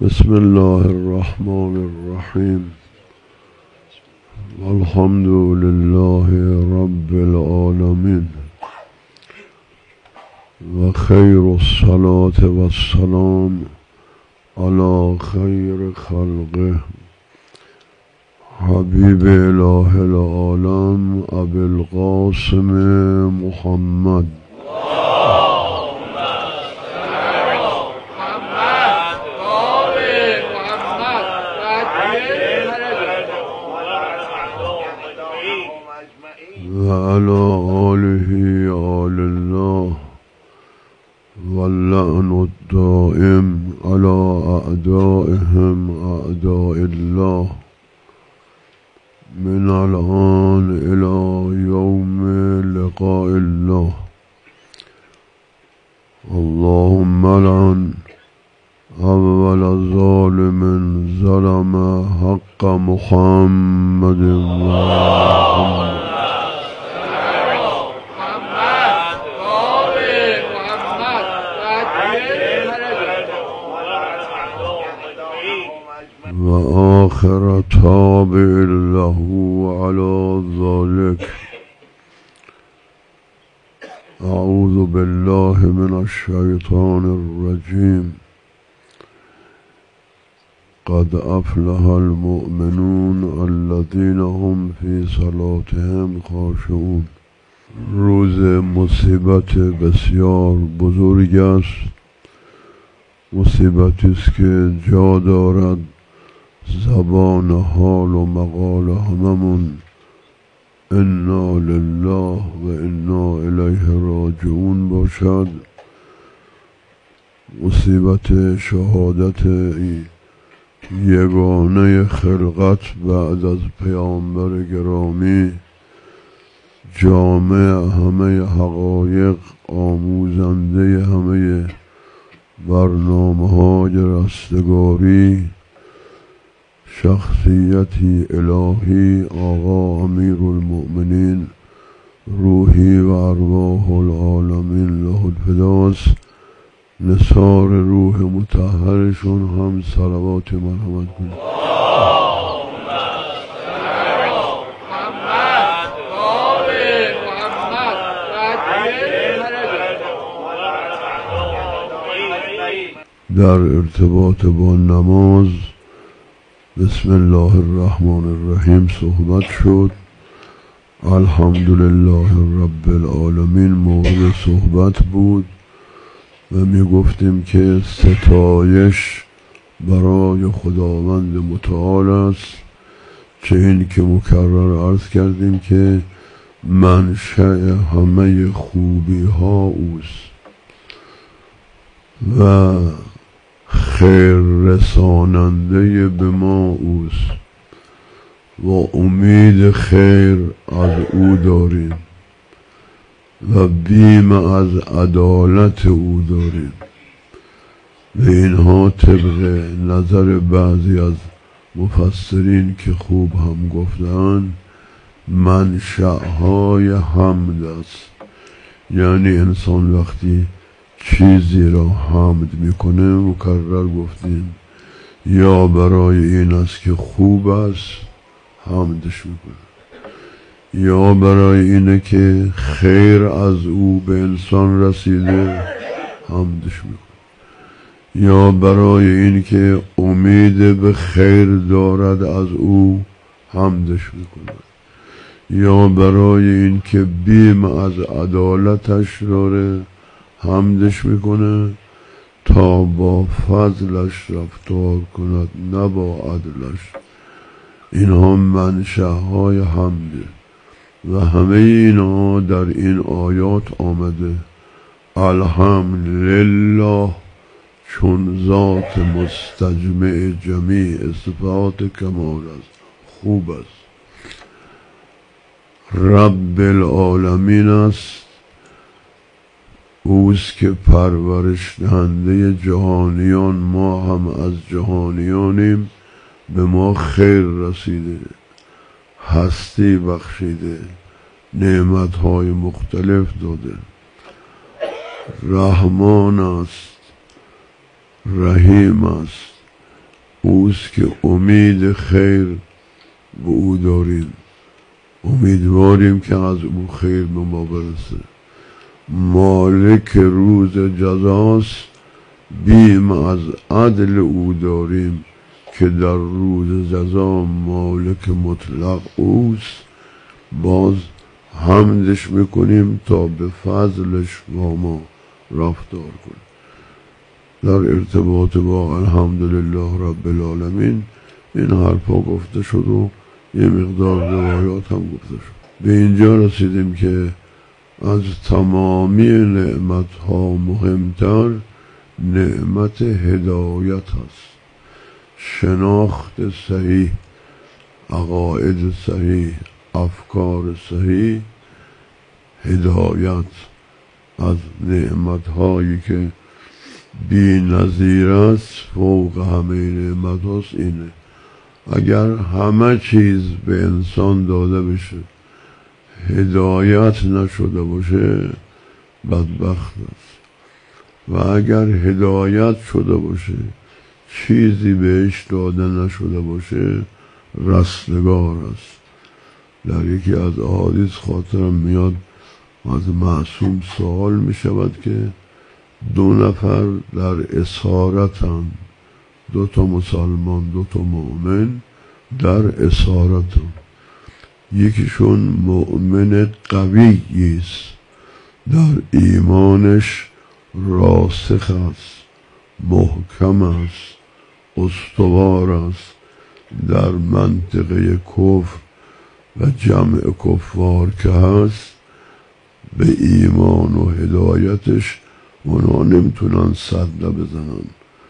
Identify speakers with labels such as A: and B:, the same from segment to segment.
A: بسم الله الرحمن الرحیم والحمد لله رب العالمین و خیر الصلاة و السلام علی خیر خلقه حبیب اله العالم ابی القاسم محمد و علی آله آل الله واللعن الدائم على اعدائهم اعداء الله من الآن الى یوم لقاء الله. اللهم لعن اول ظالم ظلم حق محمد و محمد و آخر تابع له على ذلك. اعوذ بالله من الشیطان الرجیم. قد افلح المؤمنون الذين هم في صلاتهم خاشعون. روز مصیبت بسیار بزرگ است، مصیبتی است که جا دارد زبان حال و مقال هممون انا لله و انا الیه راجعون باشد. مصیبت شهادت یگانه خلقت بعد از پیامبر گرامی، جامع همه حقایق، آموزنده همه برنامه‌های رستگاری، شخصیتی الهی آقا امیرالمؤمنین روحی و ارواح العالمین له الفداست، نثار روح مطهرشون هم صلوات مرحمت کنید. در ارتباط با نماز بسم الله الرحمن الرحیم صحبت شد. الحمدلله رب العالمین مورد صحبت بود و می گفتیم که ستایش برای خداوند متعال است، چه این که مکرر عرض کردیم که منشأ همه خوبی ها اوست و خیر رساننده به ما اوست و امید خیر از او داریم و بیم از عدالت او داریم. و اینها طبق نظر بعضی از مفسرین که خوب هم گفتن منشأهای حمد است. یعنی انسان وقتی چیزی را حمد میکنه، مکرر گفتیم یا برای این است که خوب است حمدش میکنه، یا برای اینه که خیر از او به انسان رسیده حمدش میکنه، یا برای این که امید به خیر دارد از او حمدش میکنه، یا برای این که بیم از عدالتش داره حمدش میکنه تا با فضلش رفتار کند نه با عدلش. اینها منشأهای حمده و همه اینها در این آیات آمده. الحمدلله چون ذات مستجمع جمیع صفات کمال است، خوب است. رب العالمین است، اوست که پرورش دهنده جهانیان، ما هم از جهانیانیم، به ما خیر رسیده، هستی بخشیده، نعمتهای مختلف داده. رحمان است، رحیم است، اوست که امید خیر به او داریم، امیدواریم که از او خیر به ما برسه. مالک روز جزاست، بیم از عدل او داریم که در روز جزا مالک مطلق اوست. باز حمدش میکنیم تا به فضلش با ما رفتار کنیم. در ارتباط با الحمدلله رب العالمین این حرفا گفته شد و یه مقدار روایات هم گفته شد. به اینجا رسیدیم که از تمامی نعمت ها مهمتر نعمت هدایت هست. شناخت صحیح، عقاید صحیح، افکار صحیح، هدایت از نعمت هایی که بی نظیر است، فوق همه نعمت هاست. اینه اگر همه چیز به انسان داده بشه هدایت نشده باشه بدبخت است، و اگر هدایت شده باشه چیزی بهش داده نشده باشه رستگار است. در یکی از احادیث خاطرم میاد از معصوم سوال می شود که دو نفر در اسارتن، دو تا مسلمان دو تا مؤمن در اسارتن، یکیشون مؤمن قوی است، در ایمانش راسخ است، محکم است، استوار است، در منطقه کفر و جمع کفار که هست به ایمان و هدایتش اونا نمیتونن صدمه بزنن،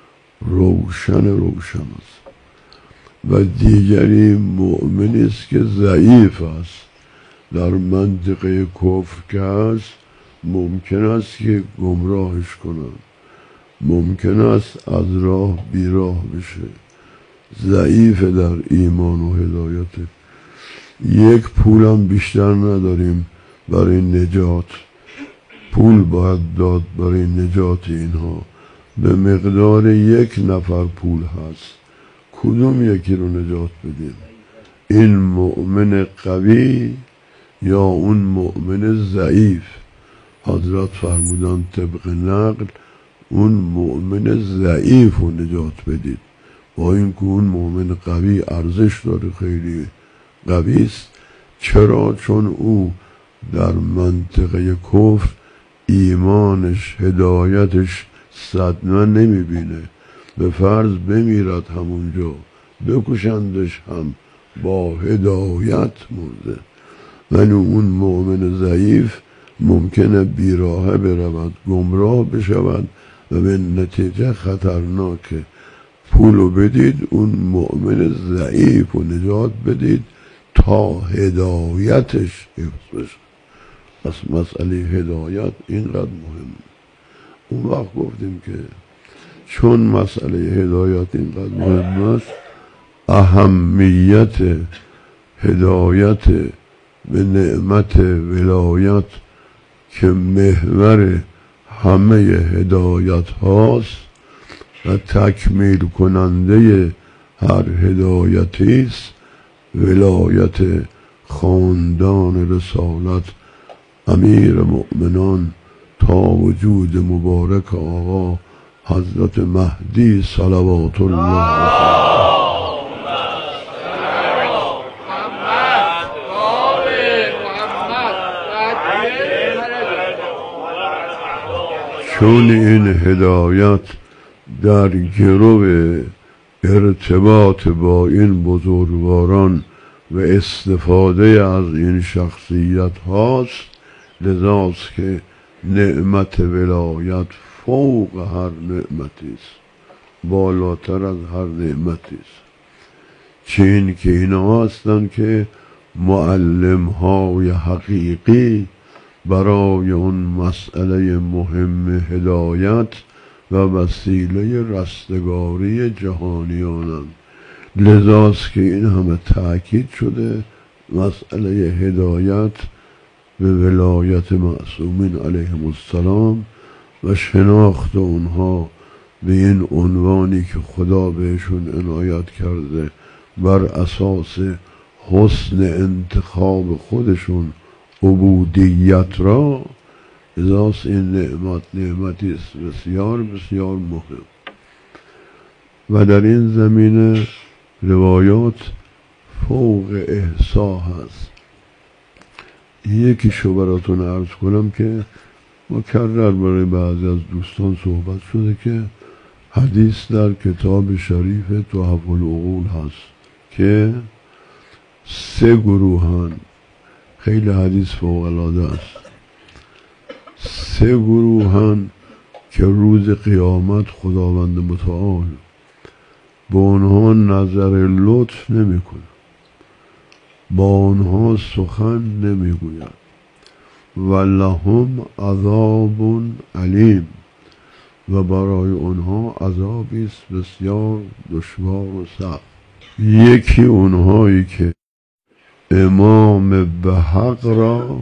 A: روشن است. و دیگری مؤمنی است که ضعیف است، در منطقه کفر که هست ممکن است که گمراهش کنن، ممکن است از راه بیراه بشه، ضعیف در ایمان و هدایت. یک پولم بیشتر نداریم برای نجات، پول باید داد برای نجات اینها، به مقدار یک نفر پول هست، کدوم یکی رو نجات بدیم؟ این مؤمن قوی یا اون مؤمن ضعیف؟ حضرت فرمودن طبق نقل اون مؤمن ضعیف رو نجات بدید، با این که اون مؤمن قوی ارزش داره، خیلی قوی است. چرا؟ چون او در منطقه کفر ایمانش هدایتش صدمه نمیبینه، به فرض بمیرد همونجا بکشندش هم با هدایت مرده. ولی اون مؤمن ضعیف ممکنه بیراهه برود، گمراه بشود و به نتیجه خطرناکه. پولو بدید اون مؤمن ضعیف رو نجات بدید تا هدایتش حفظ بشه. پس مسئله هدایت اینقدر مهمه. اون وقت گفتیم که چون مسئله هدایت اینقدر مهم است، اهمیت هدایت به نعمت ولایت که محور همه هدایت هاست و تکمیل کننده هر هدایتی است، ولایت خاندان رسالت امیر مؤمنان تا وجود مبارک آقا حضرت مهدی صلوات الله علیه. چون این هدایت در گرو ارتباط با این بزرگواران و استفاده از این شخصیت هاست، لذاست که نعمت ولایت فوق هر نعمتی است، بالاتر از هر نعمتی است. چین که اینا هستن که معلم های حقیقی برای اون مسئله مهم هدایت و وسیله رستگاری جهانیانند. لذاست که این همه تأکید شده مسئله هدایت به ولایت معصومین علیهم السلام و شناخت اونها به این عنوانی که خدا بهشون عنایت کرده بر اساس حسن انتخاب خودشون عبودیت را، ازاس این نعمتی است بسیار بسیار مهم. و در این زمینه روایات فوق احصا هست. یکیشو براتون عرض کنم که مکرر برای بعضی از دوستان صحبت شده که حدیث در کتاب شریف تحف العقول هست که 3 گروهن. خیلی حدیث فوق العاده است. 3 گروهن که روز قیامت خداوند متعال با آنها نظر لطف نمیکنه، با آنها سخن نمیگوید. و لهم عذاب علیم، و برای آنها عذابی است بسیار دشوار و سخت. یکی اونهایی که امام به حق را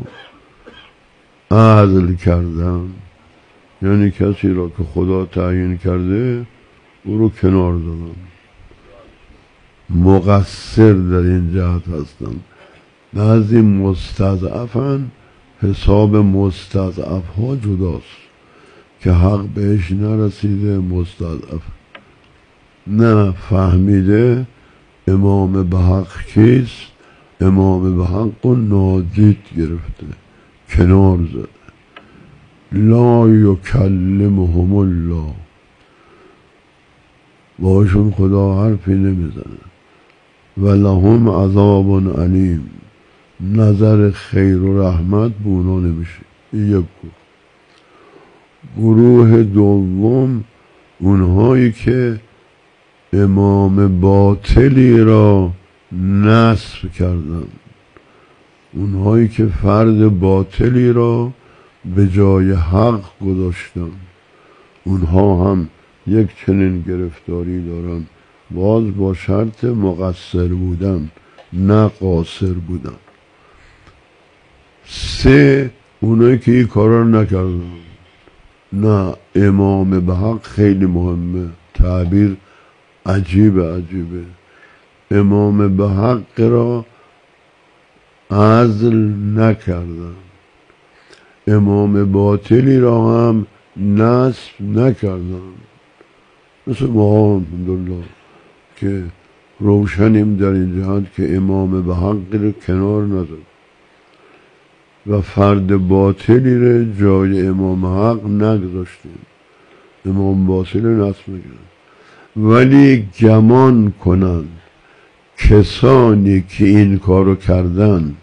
A: عدل کردن، یعنی کسی را که خدا تعیین کرده او رو کنار دادن، مقصر در این جهت هستن. بعضی مستضعفن، حساب مستضعف ها جداست که حق بهش نرسیده، مستضعف نه فهمیده امام به حق کیست، امام به حق رو نادید گرفته، کنار زده. لا یکلمهم الله، باشون خدا حرفی نمیزنه. و لهم عذاب علیم، نظر خیر و رحمت به اونا نمیشه. یک گروه دوم اونهایی که امام باطلی را نصب کردن، اونهایی که فرد باطلی را به جای حق گذاشتن، اونها هم یک چنین گرفتاری دارن، باز با شرط مقصر بودن نه قاصر بودن. 3 اونایی که این کارا نکردن. نه، امام به حق خیلی مهمه، تعبیر عجیبه. امام به حق را عزل نکردن، امام باطلی را هم نصب نکردن. مثل ما الحمدلله که روشنیم در این جهت که امام به حق رو کنار نداریم و فرد باطلی رو جای امام حق نگذاشتیم، امام باطل نصب نکردن. ولی گمان کنن کسانی که این کارو کردن،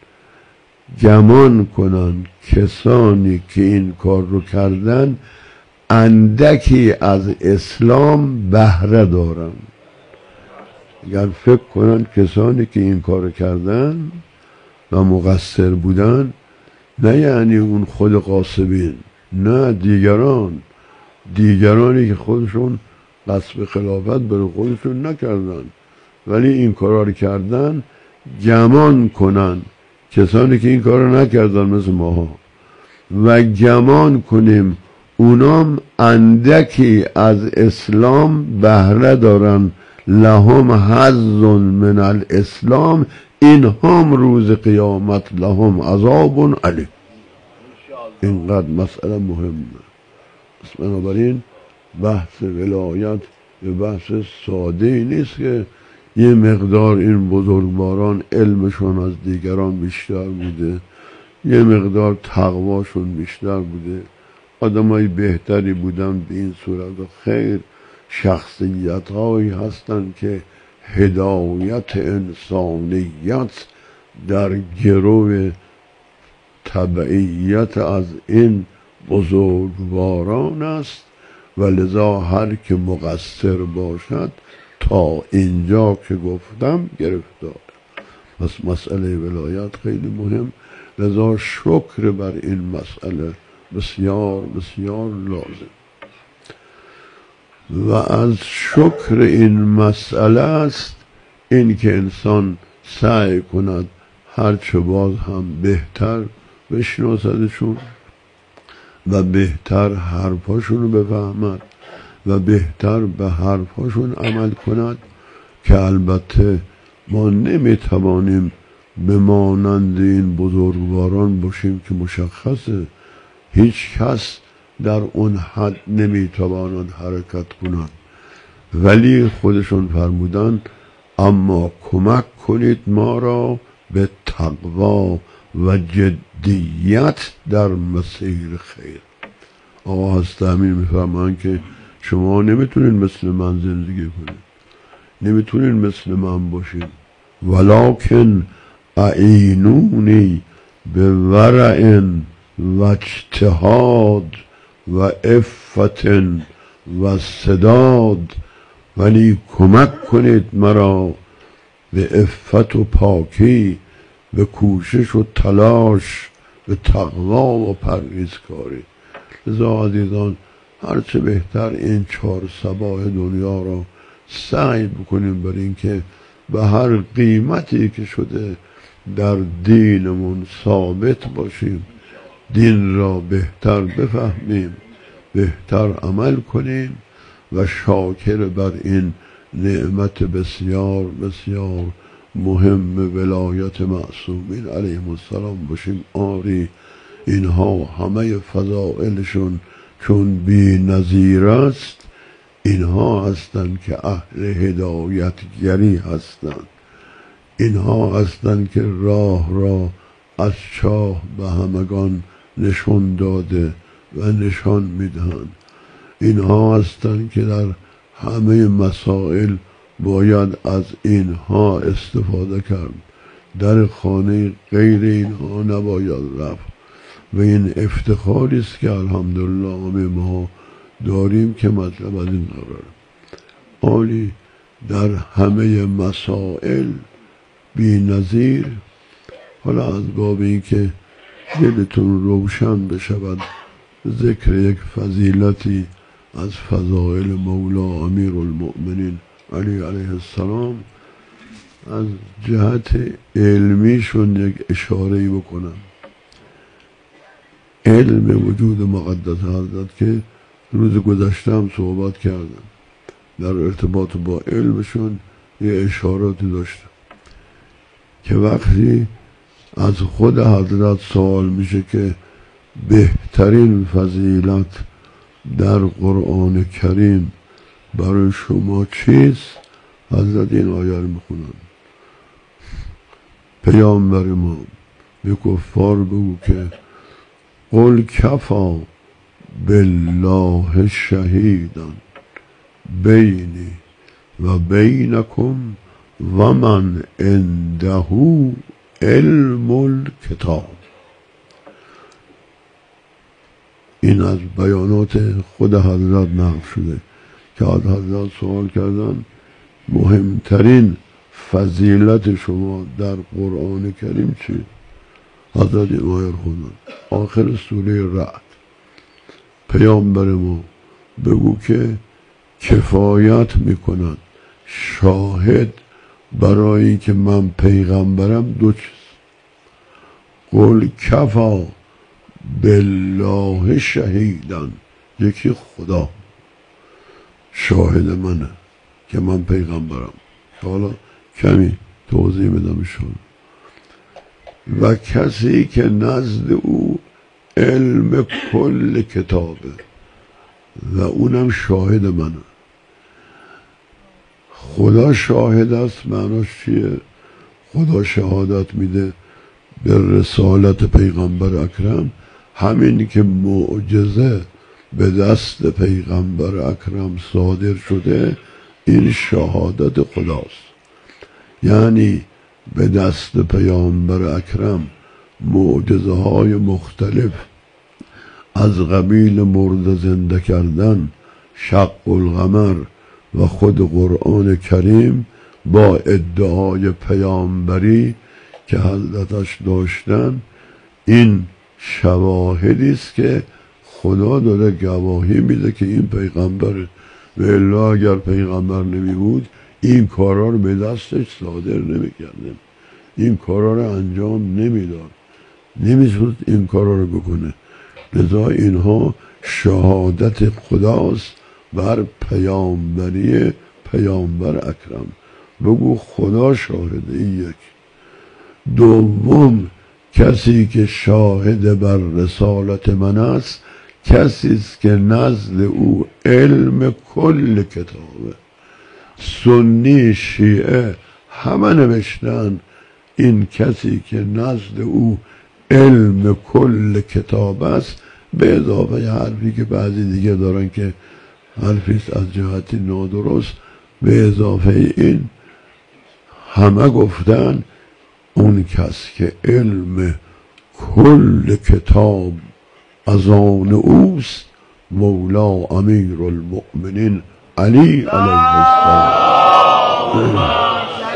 A: گمان کنن کسانی که این کار رو کردن اندکی از اسلام بهره دارن. اگر فکر کنن کسانی که این کار کردن و مقصر بودن، نه یعنی اون خود قاصبین، نه دیگرانی که خودشون قصب خلافت برای خودشون نکردن ولی این کارا رو کردن، گمان کنن کسانی که این کارا نکردن مثل ماها، و گمان کنیم اونام اندکی از اسلام بهره دارن، لهم حظ من الاسلام، این هم روز قیامت لهم عذاب علیم. اینقدر مسئله مهمه. بنابراین بحث ولایت یه بحث ساده ای نیست که یه مقدار این بزرگواران علمشون از دیگران بیشتر بوده، یه مقدار تقواشون بیشتر بوده، آدمای بهتری بودن به این صورت. خیر، شخصیت هایی هستن که هدایت انسانیت در گرو تبعیت از این بزرگواران است و لذا هر که مقصر باشد تا اینجا که گفتم گرفتار. پس مسئله ولایت خیلی مهم، لذا شکر بر این مسئله بسیار بسیار لازم. و از شکر این مسئله است این که انسان سعی کند هرچه باز هم بهتر بشناسدشون و بهتر حرفاشون رو بفهمد و بهتر به حرفاشون عمل کند که البته ما نمیتوانیم به مانند این بزرگواران باشیم که مشخصه هیچ کس در اون حد نمیتواند حرکت کند، ولی خودشون فرمودن اما کمک کنید ما را به تقوا و جدیت در مسیر خیر. آقا هست امین میفرمان که شما نمیتونین مثل من زندگی کنید، نمیتونین مثل من باشین، ولکن اعینونی به ورع و اجتهاد و عفت و سداد، ولی کمک کنید مرا به عفت و پاکی، به کوشش و تلاش، به تقوا و پرهیزکاری. لذا عزیزان هرچه بهتر این 4 صباح دنیا را سعی بکنیم برای اینکه به هر قیمتی که شده در دینمون ثابت باشیم، دین را بهتر بفهمیم، بهتر عمل کنیم و شاکر بر این نعمت بسیار بسیار مهم ولایت معصومین علیهم السلام باشیم. آری اینها همه فضائلشون چون بی نظیر است، اینها هستند که اهل هدایتگری هستند، اینها هستند که راه را از چاه به همگان نشان داده و نشان میدهند، اینها هستند که در همه مسائل باید از اینها استفاده کرد، در خانه غیر اینها نباید رفت و این افتخاری است که الحمدلله ما داریم که مطلب از این قرار عالی در همه مسائل بی نظیر. حالا از باب این که دلتون روشن بشود ذکر یک فضیلتی از فضائل مولا امیر المؤمنین علی علیه السلام از جهت علمیشون یک اشاره‌ای بکنم. علم وجود مقدس حضرت که روز گذشته هم صحبت کردم، در ارتباط با علمشون یه اشاراتی داشتم که وقتی از خود حضرت سوال میشه که بهترین فضیلت در قرآن کریم برای شما چیست، حضرت این آیه رو میخونن: پیامبر ما به کفار بگو که قل کفا بالله شهیدا بینی و بینکم و من عنده علم الکتاب. این از بیانات خود حضرت نقل شده که از حضرت سوال کردن مهمترین فضیلت شما در قرآن کریم چی؟ حضرت این آیه خوندن آخر سوره رعد: پیامبر ما بگو که کفایت میکند شاهد برای که من پیغمبرم دو چیز: قل کفا بالله شهیدن، یکی خدا شاهد منه که من پیغمبرم، حالا کمی توضیح میدم شما، و کسی که نزد او علم کل کتابه و اونم شاهد منه. خدا شاهد است معناش چیه؟ خدا شهادت میده به رسالت پیغمبر اکرم، همین که معجزه به دست پیغمبر اکرم صادر شده این شهادت خداست. یعنی به دست پیامبر اکرم معجزه های مختلف از قبیل مرده زنده کردن، شق القمر و خود قرآن کریم با ادعای پیامبری که حضرتش داشتن، این شواهدی است که خدا داره گواهی میده که این پیغمبره، و الا اگر پیغمبر نمی بود این کارا رو به دستش صادر نمیکرده، این کارا رو انجام نمیداد، نمیشد این کارا رو بکنه. لذا اینها شهادت خداست بر پیامبری پیامبر اکرم. بگو خدا شاهده. این یک. دوم، کسی که شاهد بر رسالت من است کسی است که نزد او علم کل کتابه. سنی شیعه همه نوشتن این کسی که نزد او علم کل کتاب است، به اضافه حرفی که بعضی دیگه دارن که حرفیست از جهتی نادرست، به اضافه این همه گفتن اون کس که علم کل کتاب از آن اوست مولا امیر المؤمنین علی علیه السلام.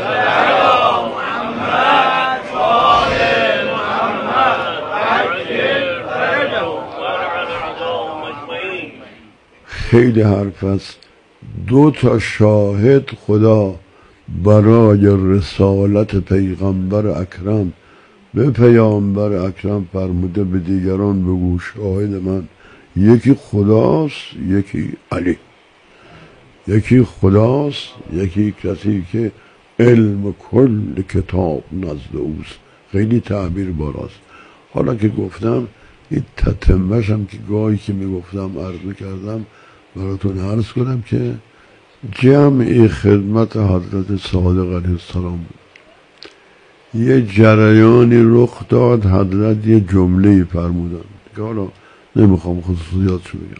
A: خیلی حرف است. 2 شاهد خدا برای رسالت پیغمبر اکرم به پیامبر اکرم فرموده به دیگران بگو شاهد من یکی خداست، یکی علی. یکی خداست، یکی کسی که علم کل کتاب نزد اوست. خیلی تعبیر بالاست. حالا که گفتم این تتمه‌ش هم که گاهی که میگفتم عرض کردم براتون عرض کنم که جمعی خدمت حضرت صادق علیه السلام بود. یه جریانی رخ داد، حضرت یه جمله‌ای فرمودن که حالا نمیخوام خصوصیاتشو بگم.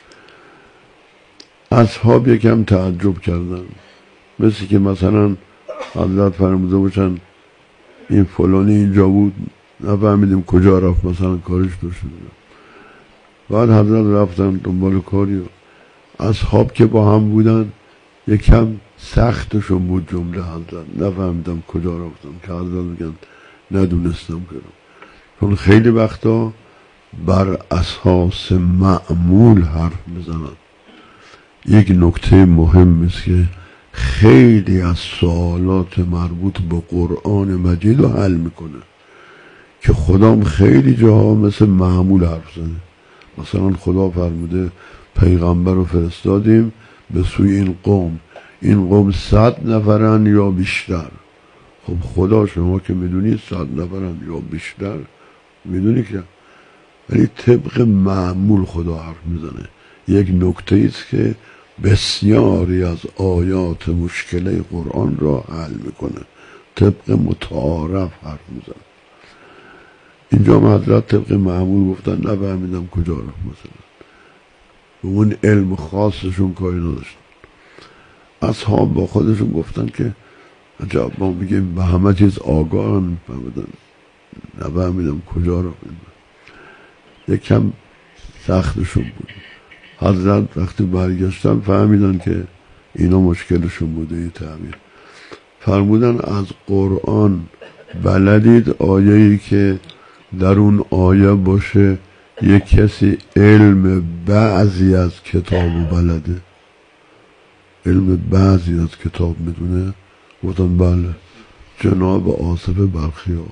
A: اصحاب یکم تعجب کردن، مثل که مثلا حضرت فرموده باشن این فلانی اینجا بود نفهمیدیم کجا رفت، مثلا کارش داشته بود. بعد حضرت رفتن دنبال کاری. اصحاب که با هم بودن یکم سختشون بود جمله حضرت، نفهمیدم کجا رفتم که حضرت میگن ندونستم کردم. چون خیلی وقتا بر اساس معمول حرف میزنن. یک نکته مهم است که خیلی از سوالات مربوط به قرآن مجید رو حل میکنه که خدام خیلی جاها مثل معمول حرف زنه. مثلا خدا فرموده پیغمبر رو فرستادیم به سوی این قوم 100 نفرن یا بیشتر. خب خدا شما که میدونید 100 نفرن یا بیشتر میدونی که، ولی طبق معمول خدا حرف میزنه. یک نکته است که بسیاری از آیات مشکله قرآن را حل میکنه، طبق متعارف حرف میزنه. اینجا حضرت طبق معمول گفتن نفهمیدم کجا رفت، مثلا به اون علم خاصشون کاری نداشتن. اصحاب با خودشون گفتن که عجب ما میگیم به همه چیز آگاه هم نفهمیدم کجا رفت. یکم سختشون بود. حضرت وقتی برگشتن فهمیدن که اینا مشکلشون بوده. یه تعبیر فرمودن از قرآن بلدید آیه‌ای که در اون آیه باشه یک کسی علم بعضی از کتاب بلده، علم بعضی از کتاب میدونه؟ گفتن بله، جناب آصف بلخی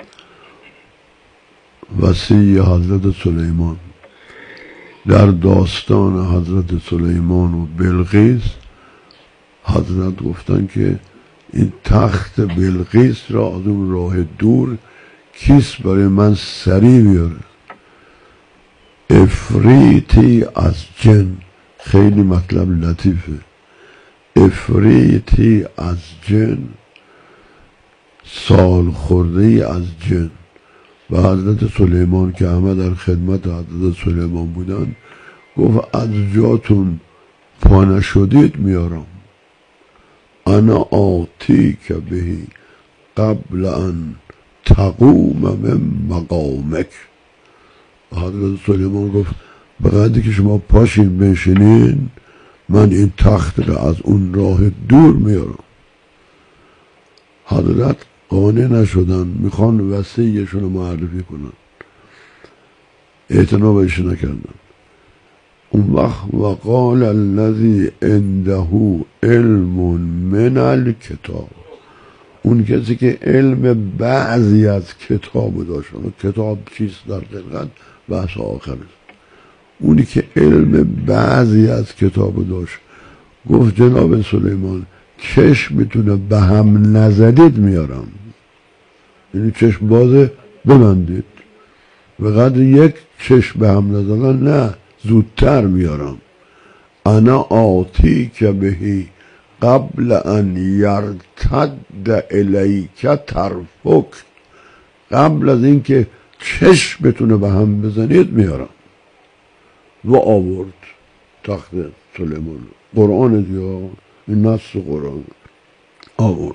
A: وصی حضرت سلیمان. در داستان حضرت سلیمان و بلقیس حضرت گفتن که این تخت بلقیس را از اون راه دور کیست برای من سری بیاره؟ افریتی از جن. خیلی مطلب لطیفه. افریتی از جن، سال خورده از جن. و حضرت سلیمان که همه در خدمت حضرت سلیمان بودن گفت از جاتون پا نشدید میارم. انا آتی که بهی قبل ان تقوم من مقامک. حضرت سلیمان گفت به قدری که شما پاشین بنشینین من این تخت را از اون راه دور میارم. حضرت قانع نشدن، میخوان وصیشون رو معرفی کنن، اعتنا بهش نکردن. اون وقت وقال الذی عنده علم من الکتاب، اون کسی که علم بعضی از کتاب داشت. کتاب چیست در دقیقت بحث آخر است. اونی که علم بعضی از کتابو داشت گفت جناب سلیمان چشمتونه به هم نزدید میارم، یعنی چشم بازه ببندید، وقت یک چشم به هم نزدن نه، زودتر میارم. انا آتی که بهی قبل ان یرتد الیک طرفک، قبل از اینکه چشمتونه به هم بزنید میارم. و آورد تخت سلیمان، قرآن دیگه، این نص قرآن آورد.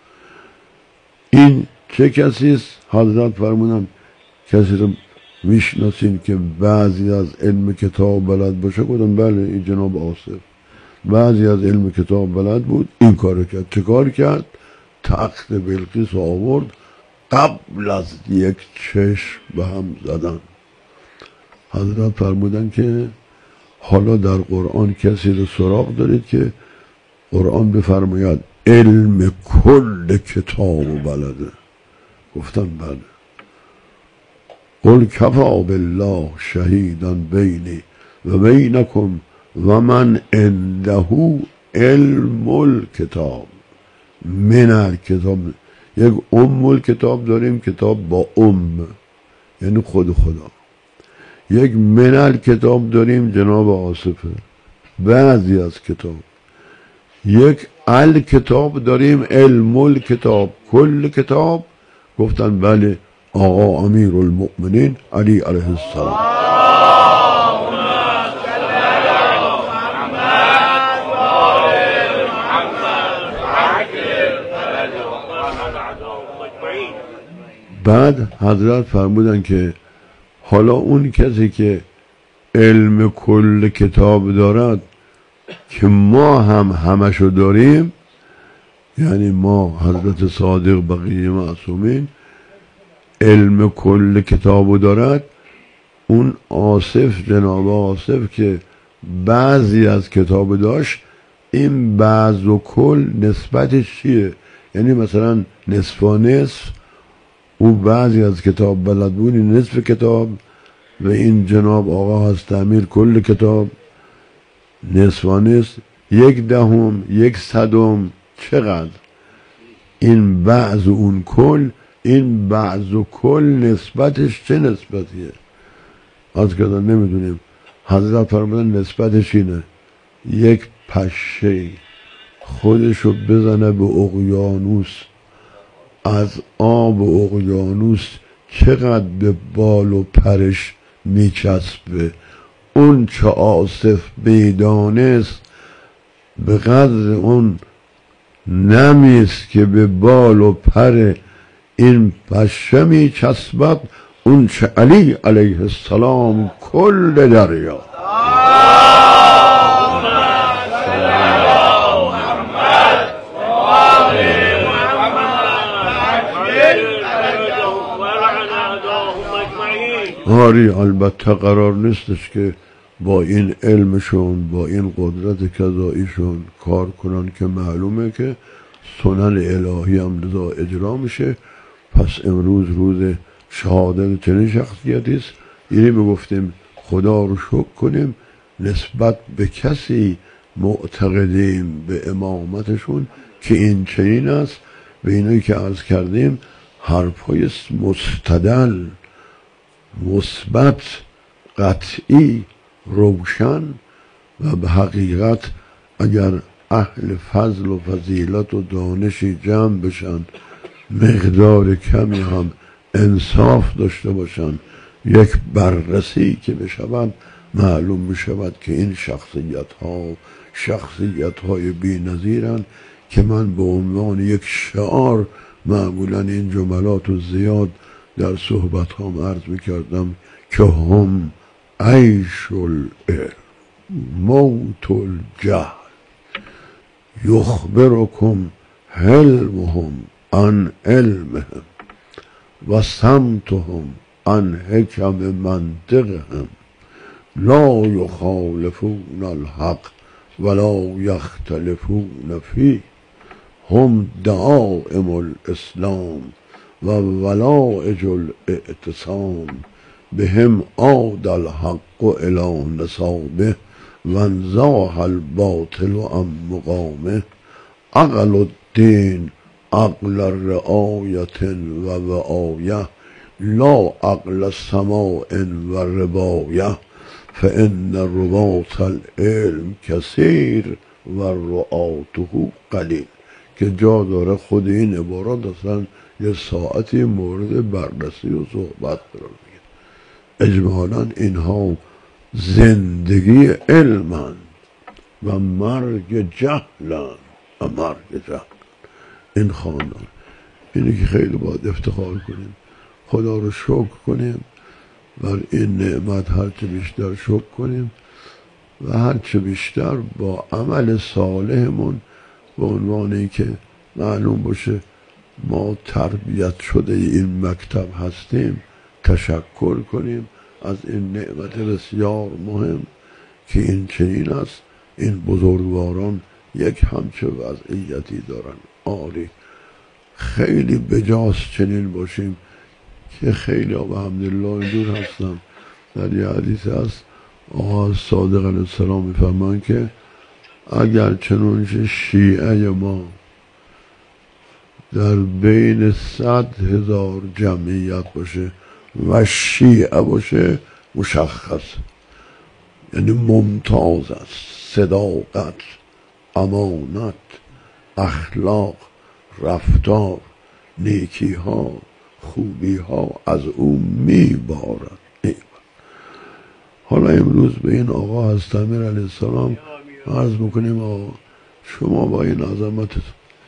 A: این چه کسیست؟ حضرت فرمودن کسی رو میشناسین که بعضی از علم کتاب بلد باشه؟ گفتم بله این جناب آصف بعضی از علم کتاب بلد بود، این کارو کرد. چه کار کرد؟ تخت بلقیس آورد قبل از یک چشم به هم زدن. حضرت فرمودن که حالا در قرآن کسی رو سراغ دارید که قرآن بفرماید علم کل کتاب بلده؟ گفتم بله. قل کفا بالله شهیدا بینی و بینکم و من عنده علم الکتاب. من الکتاب، یک الکتاب داریم، کتاب با یعنی خود خدا. یک من الکتاب داریم، جناب آصفه، بعضی از کتاب. یک الکتاب داریم، علم الکتاب، کل کتاب. گفتن بله آقا امیر المؤمنین علی علیه السلام. بعد حضرت فرمودن که حالا اون کسی که علم کل کتاب دارد که ما هم همشو داریم، یعنی ما حضرت صادق بقیه معصومین علم کل کتابو دارد، اون آصف، جناب آصف که بعضی از کتاب داشت، این بعض و کل نسبتش چیه؟ یعنی مثلا نصف و نصف، او بعضی از کتاب بلد بود، نصف کتاب، و این جناب آقا هست امیر کل کتاب، نصف و نصف، یک دهم، یک صدم، چقدر؟ این بعض و اون کل، این بعض و کل نسبتش چه نسبتیه؟ از کدام نمیدونیم. حضرت فرمودن نسبتش اینه یک پشه خودشو بزنه به اقیانوس، از آب اقیانوس چقدر به بال و پرش میچسبه، اون چه آصف میدانست به قدر اون نمیست که به بال و پر این پشه میچسبد، اون چه علی علیه السلام کل دریا. آری البته قرار نیستش که با این علمشون، با این قدرت کذاییشون کار کنن که معلومه که سنن الهی هم لذا اجرا میشه. پس امروز روز شهادت چنین شخصیتی است، یعنی بگفتیم خدا رو شکر کنیم نسبت به کسی معتقدیم به امامتشون که این چنین است. به اینایی که عرض کردیم حرفای مستدل، مثبت، قطعی، روشن، و به حقیقت اگر اهل فضل و فضیلت و دانشی جمع بشن، مقدار کمی هم انصاف داشته باشن، یک بررسی که بشود، معلوم میشود که این شخصیت های بی نظیرن که من به عنوان یک شعار معمولا این جملات رو زیاد در صحبت هم عرض میکردم که هم عیش العلم موت الجهل یخبرکم حلمهم عن علمهم و سمتهم عن حکم منطقهم لا یخالفون الحق ولا یختلفون فیه هم دعائم الاسلام و ولائج الاعتصام بهم عاد الحق الی نصابه و انزاح الباطل عن مقامه عقل الدین عقل رعایت و وعایه لا عقل سماع و ربایه فان رباط العلم کثیر و رعاته قلیل، که جا داره خود این عبارات اصلا یه ساعتی مورد بررسی و صحبت قرار بگیره. اجمالا اینها زندگی علمند و مرگ جهلند و مرگ جهل. این خاندان اینی که خیلی باید افتخار کنیم، خدا رو شکر کنیم، بر این نعمت هرچه بیشتر شکر کنیم و هرچه بیشتر با عمل صالحمون به عنوان این که معلوم باشه ما تربیت شده این مکتب هستیم تشکر کنیم از این نعمت بسیار مهم که این چنین است. این بزرگواران یک همچه وضعیتی دارن عالی. خیلی بجاست چنین باشیم که خیلی الحمدلله دور هستم. در یه حدیث هست آقا صادق علیه السلام میفرمان که اگر چنانچه شیعه ما در بین 100,000 جمعیت باشه و شیعه باشه مشخص، یعنی ممتاز است، صداقت، امانت، اخلاق، رفتار، نیکی ها، خوبی ها از او میبارد. حالا امروز به این آقا هستمیر علیه السلام عرض میکنیم آقا شما با این عظمتتون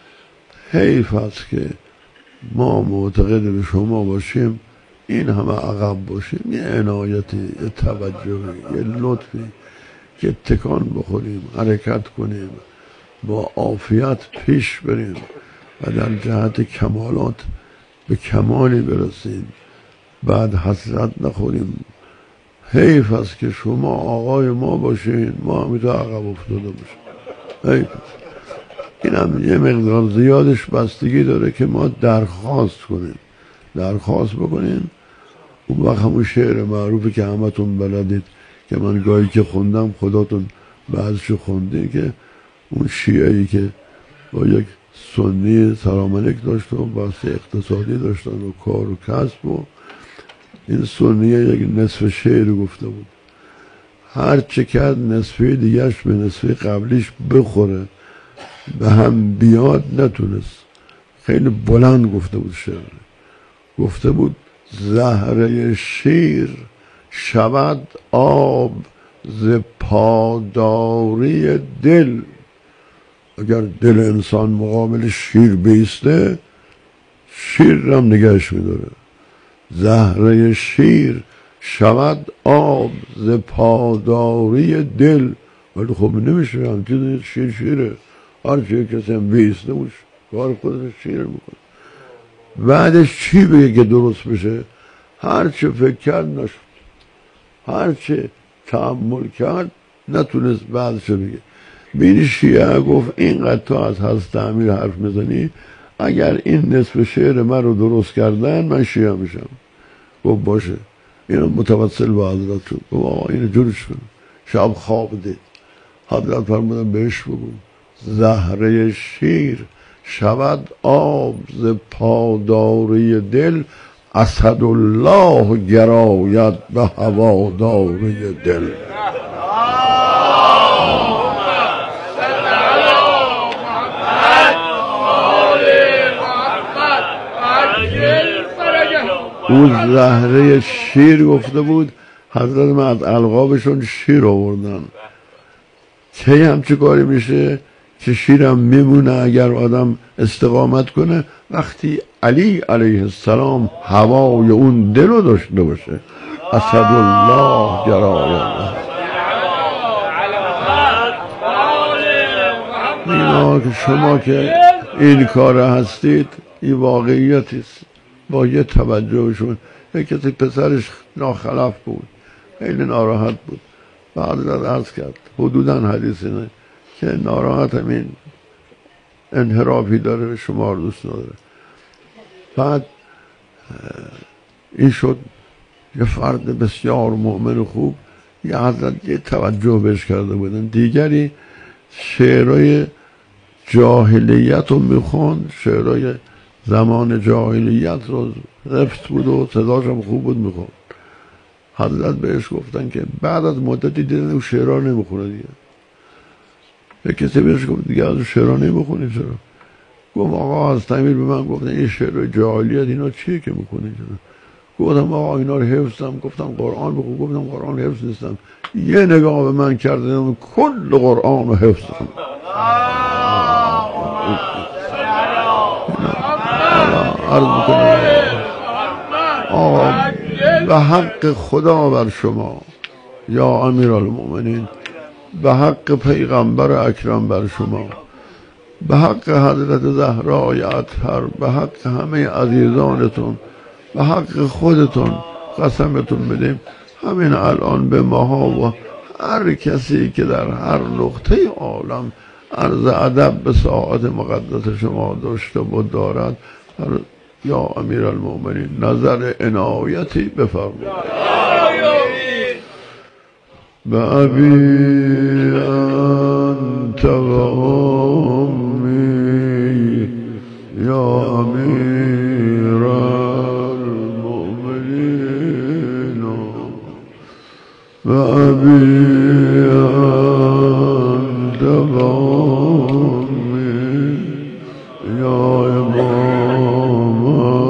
A: حیف است که ما معتقد به شما باشیم، این همه عقب باشیم، یه عنایتی، یه توجهی، یه لطفی که تکان بخوریم، حرکت کنیم، با عافیت پیش بریم و در جهت کمالات به کمالی برسیم، بعد حسرت نخوریم. حیف است که شما آقای ما باشین ما همینطور عقب افتاده باشیم. حیف است. این هم یه مقدار زیادش بستگی داره که ما درخواست کنیم، درخواست بکنیم. اون وقت همون شعر معروفی که همتون بلدید که من گاهی که خوندم خداتون بعضشو خونده، که اون شیعه‌ای که با یک سنی سلام علیک داشت و بحث اقتصادی داشتن و کار و کسب و این سنی یک نصف شعر گفته بود، هر چه کرد نصفه دیگرش به نصفه قبلیش بخوره به هم بیاد نتونست. خیلی بلند گفته بود شعر، گفته بود زهره شیر شود آب ز پاداری دل. اگر دل انسان مقابل شیر بیسته شیر هم نگهش میداره. زهره شیر شود آب ز پاداری دل. ولی خب نمیشه همچنین شیر شیره، هرچی کسی هم بیسته موش کار خودش شیر میکنه. بعدش چی بگه که درست بشه؟ هرچه فکر کرد نشد، هرچه تحمل کرد نتونست بعدش بگه. بین شیعه گفت اینقدر تو از حضرت امیر حرف میزنی، اگر این نصف شعر من رو درست کردن من شیعه میشم. گفت باشه. این متوسل به حضرت شد، گفت آقا اینو جورش کن. شب خواب دید، حضرت فرمودن بهش بگو زهره شیر شود آب ز پاداری دل، اسدالله گراید به هواداری دل. او زهره شیر گفته بود، حضرت من از القابشون شیر آوردن. کی همچه کاری میشه که شیرم میمونه اگر آدم استقامت کنه؟ وقتی علی علیه السلام هوای اون دل رو داشته باشه. اسدالله گراید. اینا که شما که این کار هستید این واقعیتیست. با یه توجهشون یک کسی پسرش ناخلف بود، خیلی ناراحت بود، بعد عرض کرد حدودا حدیث اینه که ناراحت همین انحرافی داره، شما رو دوست نداره. بعد این شد یه فرد بسیار مؤمن خوب یه حضرت یه توجه بهش کرده بودن، دیگری شعرهای جاهلیت رو میخوند، شعرهای زمان جاهلیت رو حفظ بود و صداش هم خوب بود میخوند. حضرت بهش گفتن که بعد از مدتی دیدن او شعرها نمیخونه دیگه. یه کسی بهش گفت دیگه از شعرها نمیخونی چرا؟ گفت آقا از تعمیر به من گفتن این شعرهای جاهلیت اینا چیه که میکنی چرا؟ گفتم آقا اینا رو حفظم. گفتم قرآن بخون. گفتم قرآن حفظ نیستم. یه نگاه به من کردن کل قرآن رو حفظم. عرض میکنم آقا به حق خدا بر شما یا امیرالمؤمنین، به حق پیغمبر اکرم بر شما، به حق حضرت زهرای اطهر، به حق همه عزیزانتون، به حق خودتون قسمتون بدیم همین الان به ماها و هر کسی که در هر نقطه عالم عرض ادب به ساعت مقدس شما داشته و دارد، یا امیرالمؤمنین نظر عنایتی بفرمایید. به ابی انت و امی یا امیرالمؤمنین، به ابی انت و امی یا امام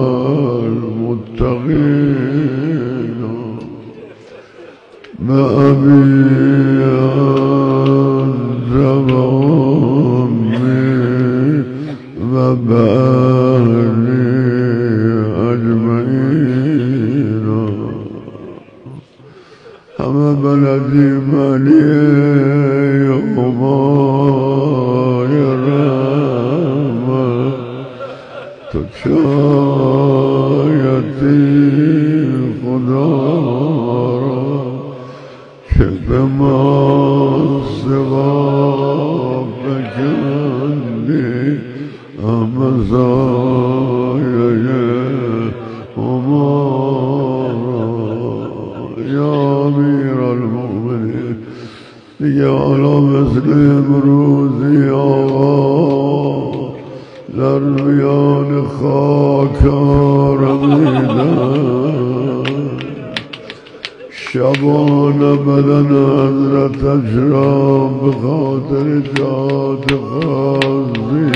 A: المتقین، به ابی انت و امی و به اهلی اجمعین، همه بلدی ملی همای رحمت، تو شایدی خدا را که به ما سوا بکندی مزایای همارا، یا امیرالمؤمنین. دیگه حالا مثل امروزی آقا در میان خاک آرمیدن، شبانه بدن حضرتش را به خاطر جاد خاصی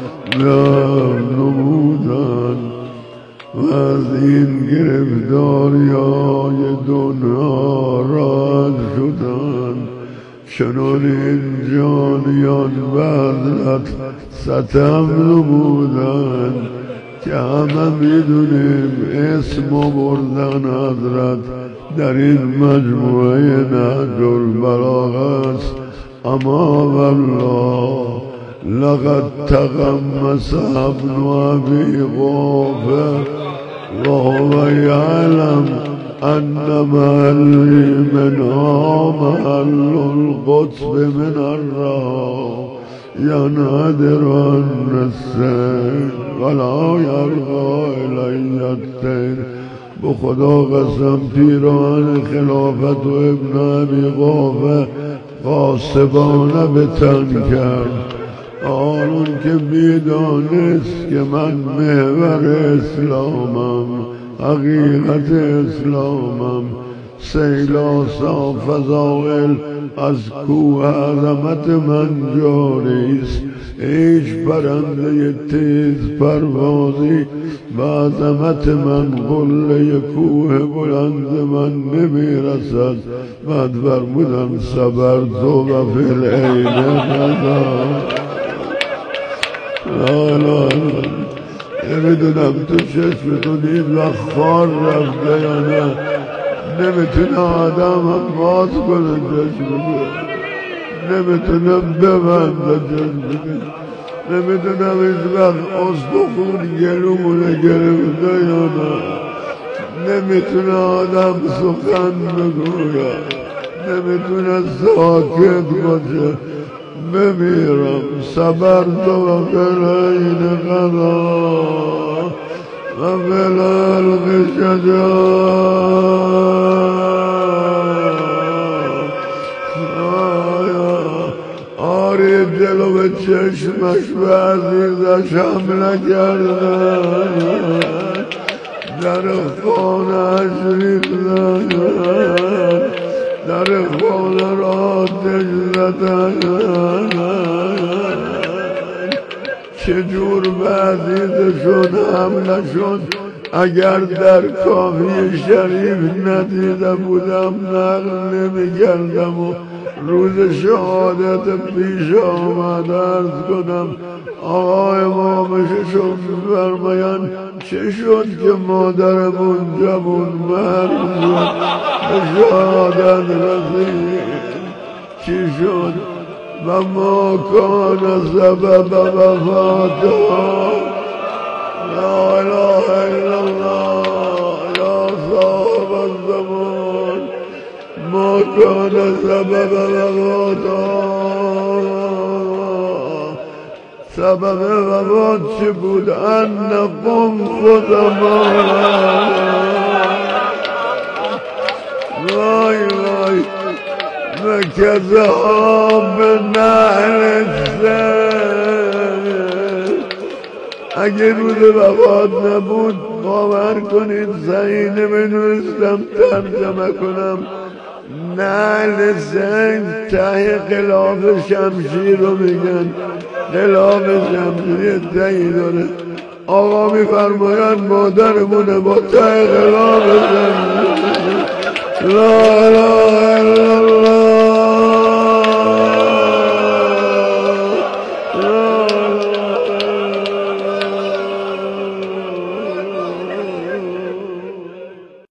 A: نمودن و از این گرفتاری‌های دنیا راحت شدن. چنان این جانیان به حضرت ستم نمودن که همه میدونیم اسم و بردن حضرت در این مجموعه نهج البلاغه است. اما والله لقد تغمس ابن ابی قافر وهو یعلم ان محلی منها محل القطب من الرا ینادر النسل ولا یرقى الی الطیر. به خدا قسم پیران خلافت و ابن ابی قافه غاصبانه به تن کرد. آنون که میدانست که من محور اسلامم، حقیقت اسلامم، سیلاسا فضائل از کوه عظمت من جاریست. هیچ پرنده تیز پروازی به عظمت من قله کوه بلند من نمیرسد. بعد فرمودم صبر تو و فی العین نظر. لا نمیدونم تو چشمتون این وقت خار رفته یا نه، نمیتونه آدم هم باز کنه چشمتون، نمیتونه ببنده چشمتون، نمیتونم این وقت استخون گلومونه گرفته یا نه، نمیتونه آدم سخن بگوید، نمیتونه ساکت باشه. بمیرم صبر تو و فلعین قضا و فلالق آری دلو به چشمش به عزیزش حمله کردن، در خانهش ریختن، در خانه را آتش زدن. چجور به عزیزشون حمله شد؟ اگر در کافی شریف ندیده بودم نقل نمی کردم و روز شهادت پیش آمد. عرض کنم آقا امامشون فرمایند چه شد که مادرمون جوون مرد به شهادت رسید؟ چی شد؟ و ما کان سبب وفاتها لا اله الا الله یا صاحب الزمان. ما کان سبب وفاتها، سبب وفات چه بود؟ ان قم زمان. وای وای مکزها به نهر اگه روز وفات نبود باور کنید صحیح نمیدونستم ترجمه کنم. نعل سنگ ته غلاف شمشیر رو میگن، غلاف شمشیر تهی داره. آقا میفرمایند مادرمونه با ته غلاف شمشیر. لا لا